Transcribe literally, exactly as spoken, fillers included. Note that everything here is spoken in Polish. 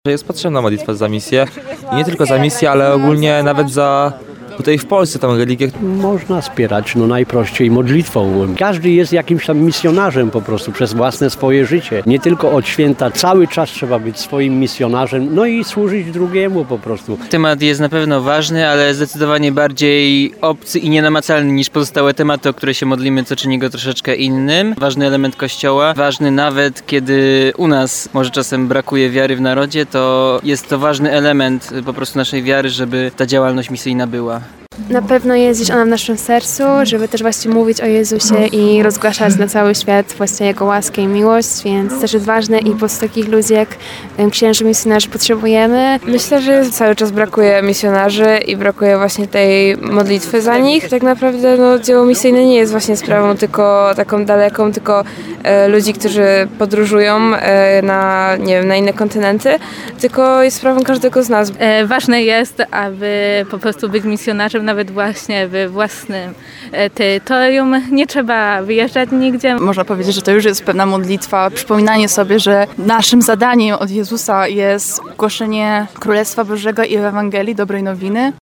Że jest potrzebna modlitwa za misję i nie tylko za misję, ale ogólnie nawet za tutaj w Polsce tą religię. Można wspierać no najprościej modlitwą. Każdy jest jakimś tam misjonarzem po prostu przez własne swoje życie. Nie tylko od święta, cały czas trzeba być swoim misjonarzem, no i służyć drugiemu po prostu. Temat jest na pewno ważny, ale zdecydowanie bardziej obcy i nienamacalny niż pozostałe tematy, o które się modlimy, co czyni go troszeczkę innym. Ważny element Kościoła, ważny nawet kiedy u nas może czasem brakuje wiary w narodzie, to jest to ważny element po prostu naszej wiary, żeby ta działalność misyjna była. Na pewno jest gdzieś ona w naszym sercu, żeby też właśnie mówić o Jezusie i rozgłaszać na cały świat właśnie Jego łaskę i miłość, więc też jest ważne i po prostu takich ludzi jak księży misjonarzy potrzebujemy. Myślę, że cały czas brakuje misjonarzy i brakuje właśnie tej modlitwy za nich. Tak naprawdę no, dzieło misyjne nie jest właśnie sprawą tylko taką daleką, tylko e, ludzi, którzy podróżują e, na, nie wiem, na inne kontynenty, tylko jest sprawą każdego z nas. E, ważne jest, aby po prostu być misjonarzem nawet właśnie we własnym terytorium. Nie trzeba wyjeżdżać nigdzie. Można powiedzieć, że to już jest pewna modlitwa, przypominanie sobie, że naszym zadaniem od Jezusa jest głoszenie Królestwa Bożego i Ewangelii, dobrej nowiny.